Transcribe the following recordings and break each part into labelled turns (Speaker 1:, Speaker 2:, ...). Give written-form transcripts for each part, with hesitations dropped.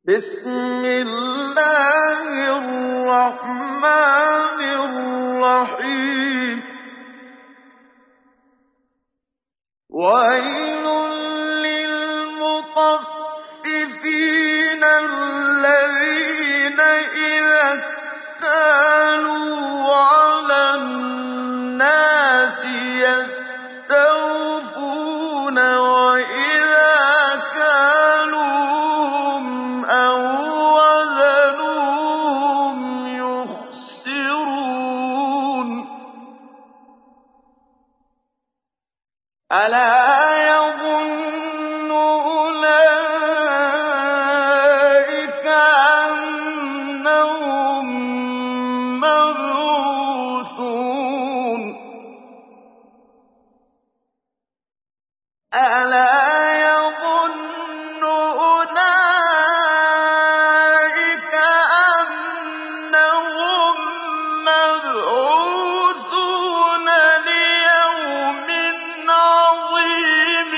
Speaker 1: بسم الله الرحمن الرحيم ويل للمطففين الذين إذا اكتالوا على الناس يستوفون وإذا كالوهم أو وزنوهم يخسرون ألا يظن أولئك أنهم مبعوثون ألا يظن أولئك أنهم مبعوثون ليوم عظيم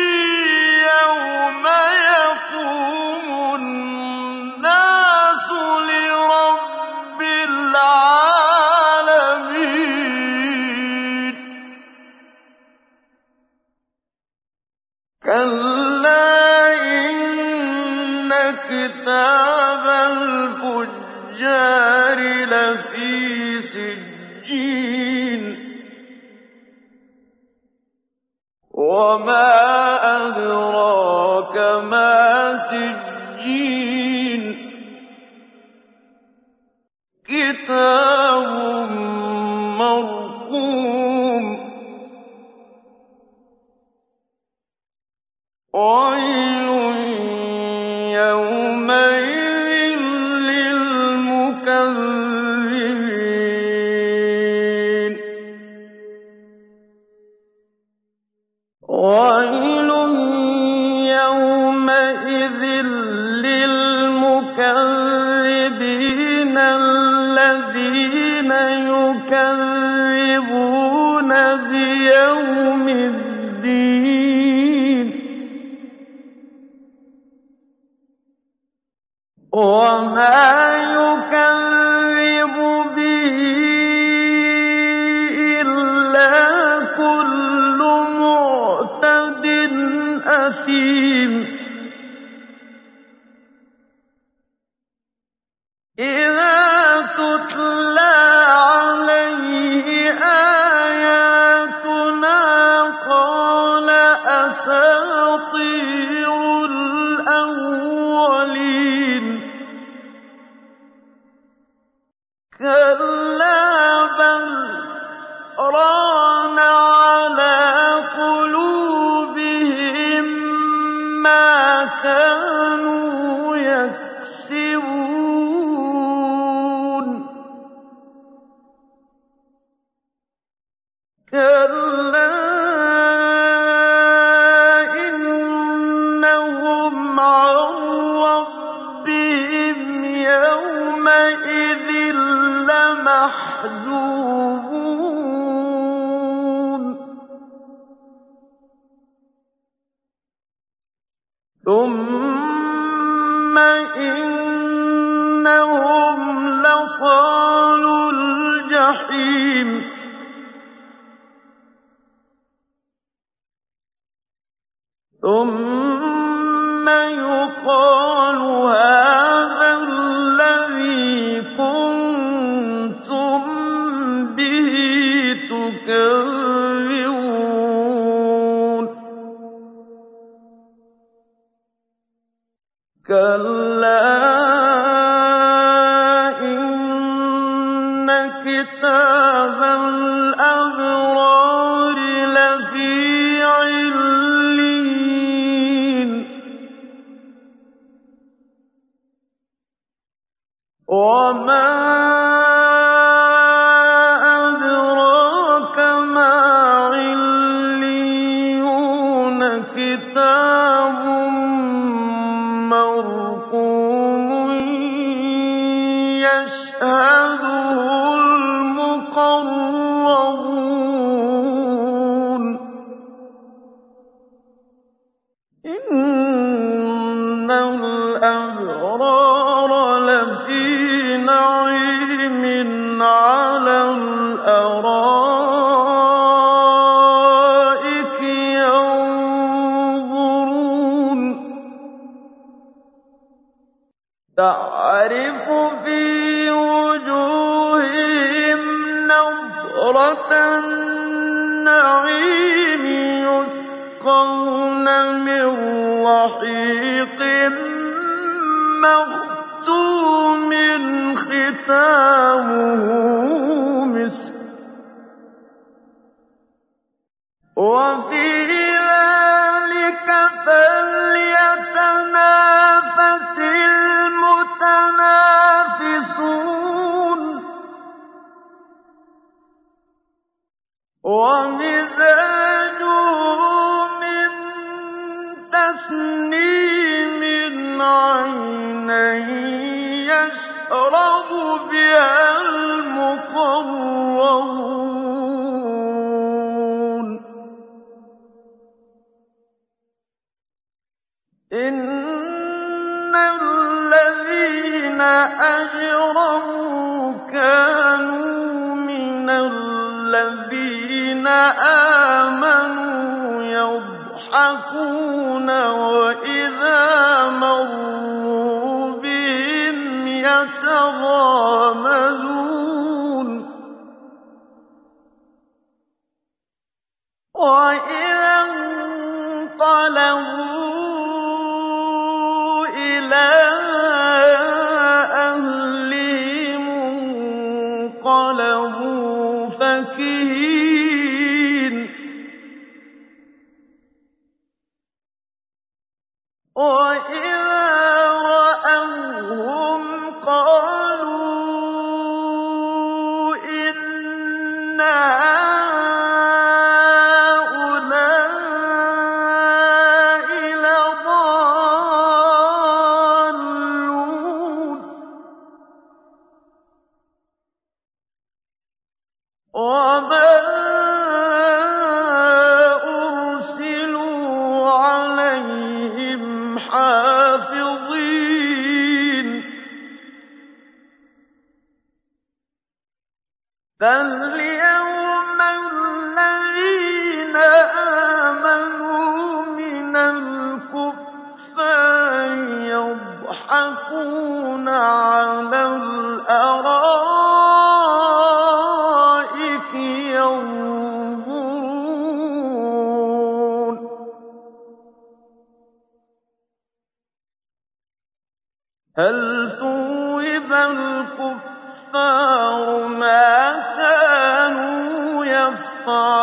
Speaker 1: يوم يقوم الناس لرب العالمين كلا إن كتاب الفجار لفي سجين وما أدراك ما سجين كتاب مرقوم ويل يومئذ للمكذبين ويل يومئذ للمكذبين الذين يكذبون بيوم الدين وما يكذب به إلا كل معتد أثيم إذا تتلى عليه آياتنا قال أساطير الأولين كلا بل ران على قلوبهم ما كانوا يكسبون كلا إنهم عن ربهم يومئذ لمحجوبون ثم إنهم لصالو الجحيم ثم يقال هذا الذي كنتم به تكذبون كلا إن كتاب الأبرار لفي عليين وما أدراك ما عليون كتاب مرقوم يشهده المقربون إن الأبرار تَعْرِفُ فِي وُجُوهِهِمْ نَضْرَةَ النَّعِيمِ يُسْقَوْنَ مِن رَّحِيقٍ مَّخْتُومٍ خِتَامُهُ مِسْكٌ ۚ وَفِي ذَٰلِكَ فَلْيَتَنَافَسِ الْمُتَنَافِسُونَ وَمِزَاجُهُ مِن تَسْنِيمٍ عَيْنًا يَشْرَبُ بِهَا الْمُقَرَّبُونَ إِنَّ الَّذِينَ أَجْرَمُوا كَانُوا مِنَ الَّذِينَ آمَنُوا يَضْحَكُونَ وَإِذَا مَرُّوا بِهِمْ يَتَغَامَزُونَ وَإِذَا انقَلَبُوا إِلَىٰ أَهْلِهِمُ انقَلَبُوا فَكِهِينَ وَإِذَا رَأَوْهُمْ قَالُوا إِنَّ هَٰؤُلَاءِ لَضَالُّونَ وَمَا أُرْسِلُوا عَلَيْهِمْ حَافِظِينَ فَالْيَوْمَ الَّذِينَ آمَنُوا مِنَ الْكُفَّارِ يَضْحَكُونَ عَلَى الْأَرَائِكِ يَنظُرُونَ هَلْ ثُوِّبَ الْكُفَّارُ مَا كَانُوا يَفْعَلُونَ